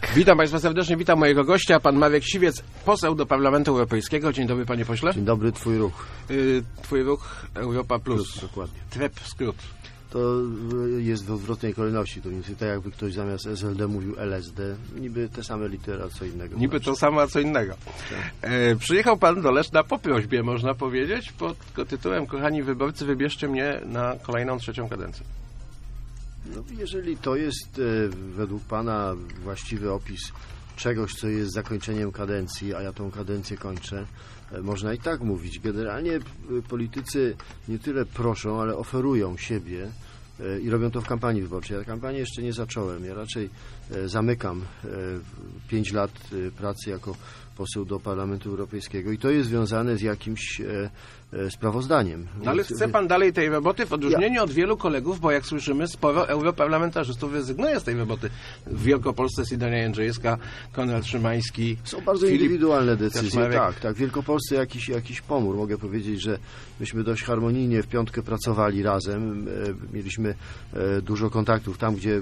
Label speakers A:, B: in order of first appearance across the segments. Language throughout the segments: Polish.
A: Witam Państwa serdecznie, witam mojego gościa, pan Marek Siwiec, poseł do Parlamentu Europejskiego. Dzień dobry, panie pośle.
B: Dzień dobry, twój ruch.
A: Twój ruch Europa Plus.
B: Dokładnie.
A: TREP skrót.
B: To jest w odwrotnej kolejności, to mniej więcej tak jakby ktoś zamiast SLD mówił LSD. Niby te same litery, a co innego.
A: Niby to samo, a co innego. Tak. Przyjechał pan do Leszna po prośbie, można powiedzieć, pod tytułem: kochani wyborcy, wybierzcie mnie na kolejną trzecią kadencję.
B: No, jeżeli to jest według pana właściwy opis czegoś, co jest zakończeniem kadencji, a ja tą kadencję kończę, można i tak mówić. Generalnie politycy nie tyle proszą, ale oferują siebie i robią to w kampanii wyborczej. Ja kampanię jeszcze nie zacząłem. Ja raczej zamykam 5 lat pracy jako poseł do Parlamentu Europejskiego i to jest związane z jakimś sprawozdaniem.
A: No ale chce pan dalej tej roboty w odróżnieniu od wielu kolegów, bo jak słyszymy, sporo europarlamentarzystów rezygnuje z tej roboty. W Wielkopolsce Sidonia Jędrzejewska, Konrad Szymański.
B: Są bardzo indywidualne decyzje. Tak. W Wielkopolsce jakiś pomór. Mogę powiedzieć, że myśmy dość harmonijnie w piątkę pracowali razem. Mieliśmy dużo kontaktów tam, gdzie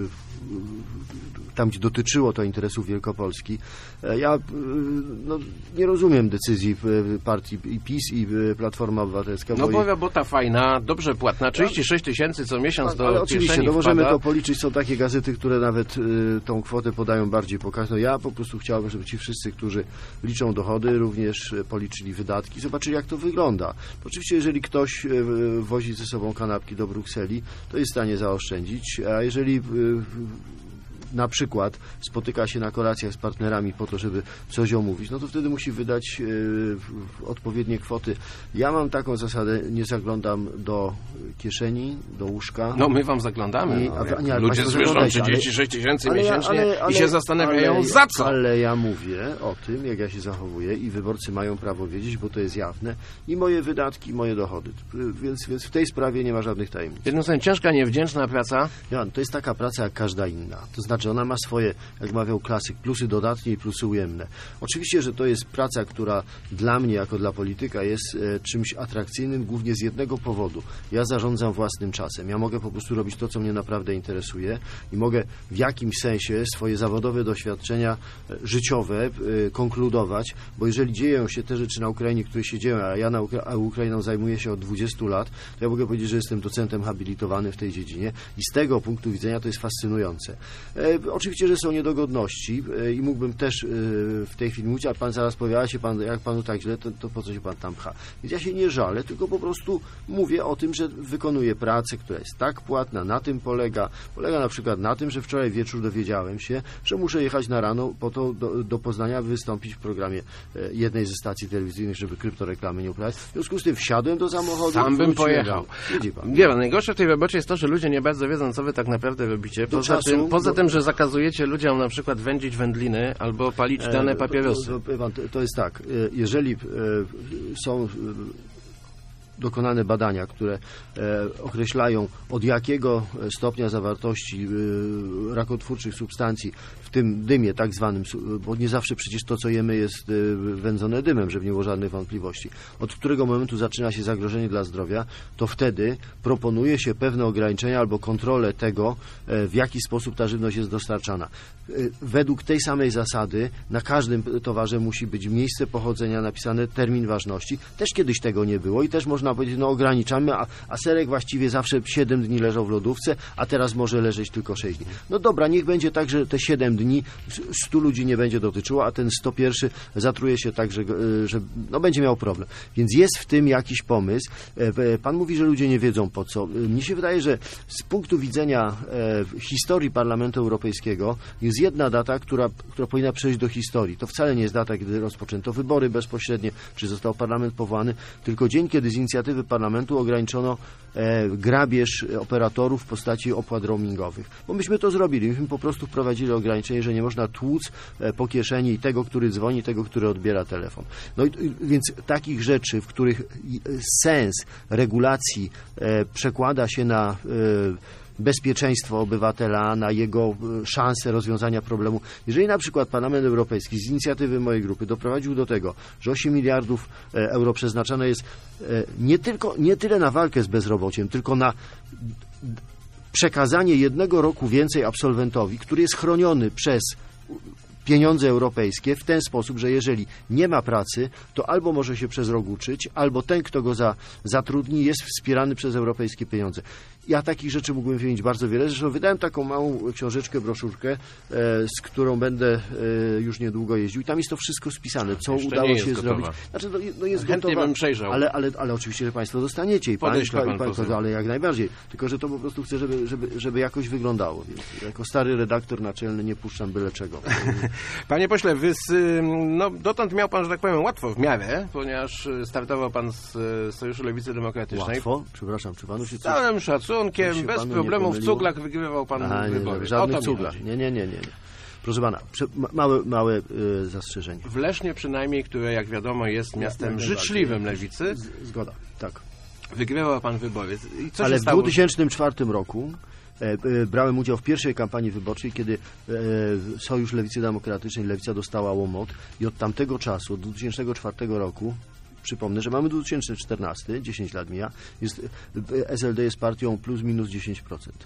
B: dotyczyło to interesów Wielkopolski. Ja nie rozumiem decyzji partii i PiS i Platforma Obywatelska.
A: No bo robota fajna, dobrze płatna, 36 tysięcy co miesiąc do
B: ale oczywiście,
A: kieszeni
B: możemy
A: wpada.
B: to policzyć. Są takie gazety, które nawet tą kwotę podają bardziej pokaźną. Ja po prostu chciałbym, żeby ci wszyscy, którzy liczą dochody, również policzyli wydatki, zobaczyli, jak to wygląda. Oczywiście, jeżeli ktoś wozi ze sobą kanapki do Brukseli, to jest w stanie zaoszczędzić, a jeżeli na przykład spotyka się na kolacjach z partnerami po to, żeby coś omówić, no to wtedy musi wydać odpowiednie kwoty. Ja mam taką zasadę, nie zaglądam do kieszeni, do łóżka.
A: No my wam zaglądamy. Ludzie słyszą 36 tysięcy miesięcznie i się zastanawiają, za co?
B: Ale ja mówię o tym, jak ja się zachowuję i wyborcy mają prawo wiedzieć, bo to jest jawne, i moje wydatki, i moje dochody. Więc w tej sprawie nie ma żadnych tajemnic.
A: Jedną słowem, ciężka, niewdzięczna praca.
B: Jan, to jest taka praca jak każda inna. To znaczy, ona ma swoje, jak mawiał klasyk, plusy dodatnie i plusy ujemne. Oczywiście, że to jest praca, która dla mnie, jako dla polityka, jest czymś atrakcyjnym, głównie z jednego powodu. Ja zarządzam własnym czasem. Ja mogę po prostu robić to, co mnie naprawdę interesuje i mogę w jakimś sensie swoje zawodowe doświadczenia życiowe konkludować, bo jeżeli dzieją się te rzeczy na Ukrainie, które się dzieją, a ja Ukrainą zajmuję się od 20 lat, to ja mogę powiedzieć, że jestem docentem habilitowany w tej dziedzinie i z tego punktu widzenia to jest fascynujące. Oczywiście, że są niedogodności i mógłbym też w tej chwili mówić, a pan zaraz powie, jak panu tak źle, to po co się pan tam pcha. Więc ja się nie żalę, tylko po prostu mówię o tym, że wykonuję pracę, która jest tak płatna, na tym polega na przykład na tym, że wczoraj wieczór dowiedziałem się, że muszę jechać na rano po to do Poznania, wystąpić w programie jednej ze stacji telewizyjnych, żeby kryptoreklamy nie uprawiać. W związku z tym wsiadłem do samochodu.
A: Sam bym pojechał.
B: Pan.
A: Wie pan, najgorsze w tej robocie jest to, że ludzie nie bardzo wiedzą, co wy tak naprawdę robicie. Poza tym, że zakazujecie ludziom na przykład wędzić wędliny albo palić dane papierosy.
B: To jest tak, jeżeli są dokonane badania, które określają, od jakiego stopnia zawartości rakotwórczych substancji w tym dymie tak zwanym, bo nie zawsze przecież to, co jemy, jest wędzone dymem, żeby nie było żadnych wątpliwości, od którego momentu zaczyna się zagrożenie dla zdrowia, to wtedy proponuje się pewne ograniczenia albo kontrolę tego, w jaki sposób ta żywność jest dostarczana. Według tej samej zasady na każdym towarze musi być miejsce pochodzenia, napisane termin ważności. Też kiedyś tego nie było i też można powiedzieć, no ograniczamy, a serek właściwie zawsze 7 dni leżał w lodówce, a teraz może leżeć tylko 6 dni. No dobra, niech będzie tak, że te 7 dni 100 ludzi nie będzie dotyczyło, a ten 101 zatruje się tak, że będzie miał problem. Więc jest w tym jakiś pomysł. Pan mówi, że ludzie nie wiedzą po co. Mnie się wydaje, że z punktu widzenia historii Parlamentu Europejskiego jest jedna data, która powinna przejść do historii. To wcale nie jest data, kiedy rozpoczęto wybory bezpośrednie, czy został parlament powołany, tylko dzień, kiedy z inicjatywy parlamentu ograniczono grabież operatorów w postaci opłat roamingowych. Bo myśmy to zrobili. Myśmy po prostu wprowadzili ograniczenie, że nie można tłuc po kieszeni tego, który dzwoni, tego, który odbiera telefon. No i więc takich rzeczy, w których sens regulacji przekłada się na bezpieczeństwo obywatela, na jego szansę rozwiązania problemu. Jeżeli na przykład Parlament Europejski z inicjatywy mojej grupy doprowadził do tego, że 8 miliardów euro przeznaczone jest nie tyle na walkę z bezrobociem, tylko na przekazanie 1 roku więcej absolwentowi, który jest chroniony przez pieniądze europejskie w ten sposób, że jeżeli nie ma pracy, to albo może się przez rok uczyć, albo ten, kto go zatrudni, jest wspierany przez europejskie pieniądze. Ja takich rzeczy mógłbym wymienić bardzo wiele. Zresztą wydałem taką małą książeczkę, broszurkę, z którą będę już niedługo jeździł. I tam jest to wszystko spisane, co udało się zrobić. Znaczy, jest
A: chętnie
B: gotowa,
A: bym przejrzał.
B: ale oczywiście, że Państwo dostaniecie i Pan, ale jak najbardziej. Tylko, że to po prostu chcę, żeby jakoś wyglądało. Więc jako stary redaktor naczelny nie puszczam byle czego.
A: Panie pośle, dotąd miał Pan, że tak powiem, łatwo w miarę, ponieważ startował Pan z Sojuszu Lewicy Demokratycznej.
B: Łatwo? Przepraszam, czy Panu się coś...
A: Całym szacunkiem, bez problemu w cuglach wygrywał Pan wybory.
B: Żadnych cuglach. Nie. Proszę Pana, małe zastrzeżenie.
A: W Lesznie przynajmniej, które jak wiadomo jest miastem życzliwym Lewicy.
B: Zgoda, tak.
A: Wygrywał Pan wybory. I co
B: Ale
A: się stało?
B: W 2004 roku brałem udział w pierwszej kampanii wyborczej, kiedy Sojusz Lewicy Demokratycznej, Lewica dostała łomot i od tamtego czasu, od 2004 roku, przypomnę, że mamy 2014, 10 lat mija, SLD jest partią plus minus 10%.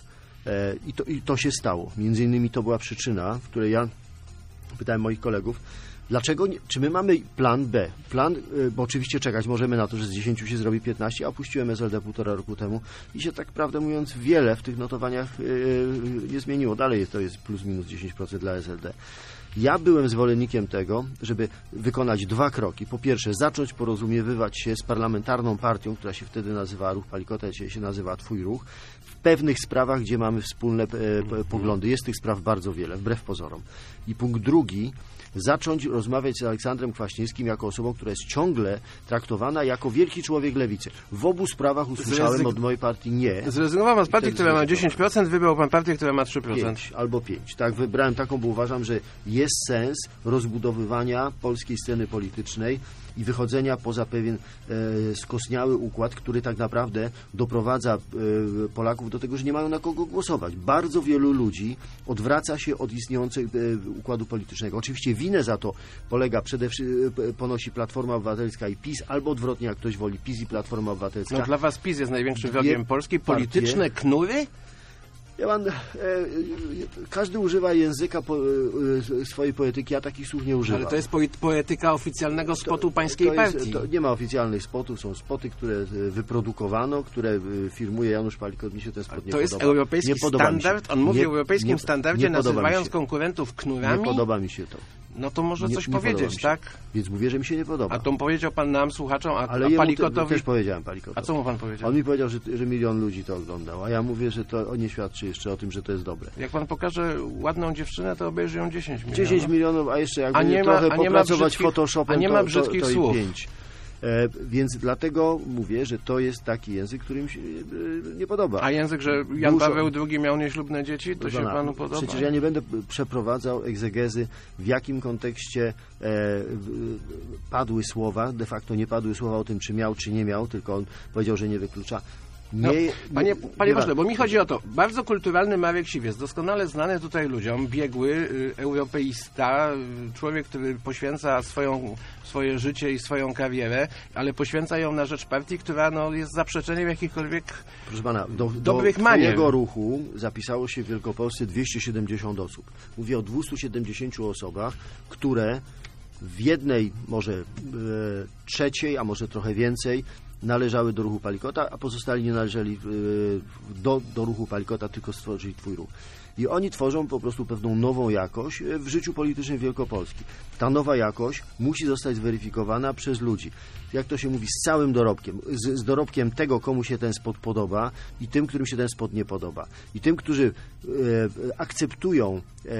B: I to się stało. Między innymi to była przyczyna, w której ja pytałem moich kolegów, dlaczego nie, czy my mamy plan B? Bo oczywiście czekać możemy na to, że z 10 się zrobi 15, a opuściłem SLD 1,5 roku temu i się tak prawdę mówiąc wiele w tych notowaniach nie zmieniło. Dalej to jest plus minus 10% dla SLD. Ja byłem zwolennikiem tego, żeby wykonać 2 kroki. Po pierwsze, zacząć porozumiewać się z parlamentarną partią, która się wtedy nazywała Ruch Palikota, dzisiaj się nazywa Twój Ruch, w pewnych sprawach, gdzie mamy wspólne poglądy. Jest tych spraw bardzo wiele, wbrew pozorom. I punkt drugi, zacząć rozmawiać z Aleksandrem Kwaśniewskim jako osobą, która jest ciągle traktowana jako wielki człowiek lewicy. W obu sprawach usłyszałem od mojej partii nie.
A: Zrezygnował Pan z partii, która ma 10%, wybrał Pan partię, która ma 3%.
B: 5 albo 5. Tak, wybrałem taką, bo uważam, że jest sens rozbudowywania polskiej sceny politycznej i wychodzenia poza pewien skostniały układ, który tak naprawdę doprowadza Polaków do tego, że nie mają na kogo głosować. Bardzo wielu ludzi odwraca się od istniejącego układu politycznego. Oczywiście winę za to ponosi Platforma Obywatelska i PiS, albo odwrotnie, jak ktoś woli, PiS i Platforma Obywatelska.
A: No dla Was PiS jest największym wrogiem Polski. Polityczne knury?
B: Każdy używa języka swojej poetyki, a takich słów nie używa.
A: Ale to jest poetyka oficjalnego spotu pańskiej partii.
B: Nie ma oficjalnych spotów, są spoty, które wyprodukowano, które firmuje Janusz Palikot. Mi się ten spot nie podoba.
A: To jest europejski standard? On mówi o europejskim standardzie, nazywając konkurentów knurami?
B: Nie podoba mi się to.
A: No to może coś powiedzieć, tak?
B: Więc mówię, że mi się nie podoba.
A: A to powiedział Pan nam, słuchaczom, a
B: Palikotowi... też powiedziałem Palikotowi.
A: A co mu Pan powiedział?
B: On mi powiedział, że 1 milion ludzi to oglądał, a ja mówię, że to nie świadczy jeszcze o tym, że to jest dobre.
A: Jak Pan pokaże ładną dziewczynę, to obejrzy ją 10 milionów.
B: 10 milionów, a jeszcze jakby trochę popracować Photoshopem,
A: a nie ma brzydkich
B: to
A: słów.
B: i 5. Więc dlatego mówię, że to jest taki język, który mi się nie podoba.
A: A język, że Jan Paweł II miał nieślubne dzieci, to się Panu podoba?
B: Przecież ja nie będę przeprowadzał egzegezy, w jakim kontekście padły słowa. De facto nie padły słowa o tym, czy miał, czy nie miał, tylko on powiedział, że nie wyklucza.
A: Panie pośle, bo mi chodzi o to. Bardzo kulturalny Marek Siwiec, doskonale znany tutaj ludziom, biegły, europeista, człowiek, który poświęca swoje życie i swoją karierę, ale poświęca ją na rzecz partii, która jest zaprzeczeniem jakichkolwiek
B: Proszę pana,
A: dobrych manier.
B: Do jego ruchu zapisało się w Wielkopolsce 270 osób. Mówię o 270 osobach, które w jednej, może trzeciej, a może trochę więcej, należały do ruchu Palikota, a pozostali nie należeli do ruchu Palikota, tylko stworzyli Twój Ruch. I oni tworzą po prostu pewną nową jakość w życiu politycznym Wielkopolski. Ta nowa jakość musi zostać zweryfikowana przez ludzi. Jak to się mówi, z całym dorobkiem. Z dorobkiem tego, komu się ten spot podoba i tym, którym się ten spot nie podoba. I tym, którzy akceptują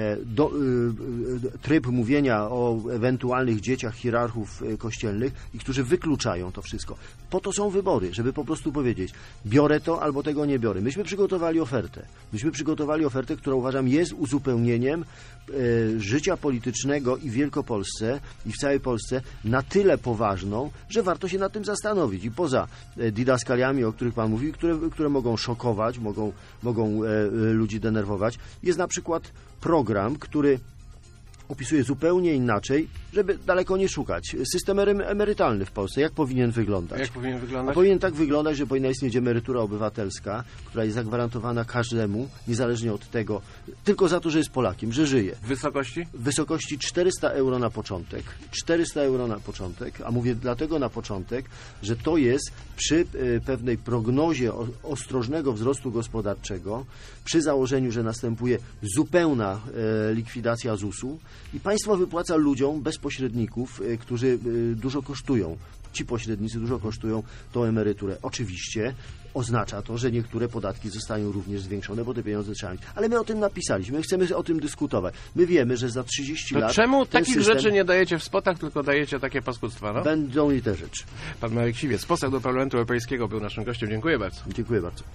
B: tryb mówienia o ewentualnych dzieciach hierarchów kościelnych i którzy wykluczają to wszystko. Po to są wybory, żeby po prostu powiedzieć, biorę to albo tego nie biorę. Myśmy przygotowali ofertę, która uważam jest uzupełnieniem życia politycznego i w Wielkopolsce i w całej Polsce na tyle poważną, że warto się nad tym zastanowić. I poza didaskaliami, o których Pan mówił, które mogą szokować, mogą ludzi denerwować, jest na przykład program, który opisuje zupełnie inaczej żeby daleko nie szukać. System emerytalny w Polsce, jak powinien wyglądać?
A: Jak powinien wyglądać?
B: A powinien tak wyglądać, że powinna istnieć emerytura obywatelska, która jest zagwarantowana każdemu, niezależnie od tego, tylko za to, że jest Polakiem, że żyje.
A: W wysokości?
B: W wysokości 400 euro na początek. 400 euro na początek, a mówię dlatego na początek, że to jest przy pewnej prognozie ostrożnego wzrostu gospodarczego, przy założeniu, że następuje zupełna likwidacja ZUS-u i państwo wypłaca ludziom bez pośredników, którzy dużo kosztują. Ci pośrednicy dużo kosztują tą emeryturę. Oczywiście oznacza to, że niektóre podatki zostają również zwiększone, bo te pieniądze trzeba mieć. Ale my o tym napisaliśmy, my chcemy o tym dyskutować. My wiemy, że za 30 lat...
A: Czemu takich
B: system...
A: rzeczy nie dajecie w spotach, tylko dajecie takie paskudztwa? No?
B: Będą i te rzeczy.
A: Pan Marek Siwiec, poseł do Parlamentu Europejskiego, był naszym gościem. Dziękuję bardzo.
B: Dziękuję bardzo.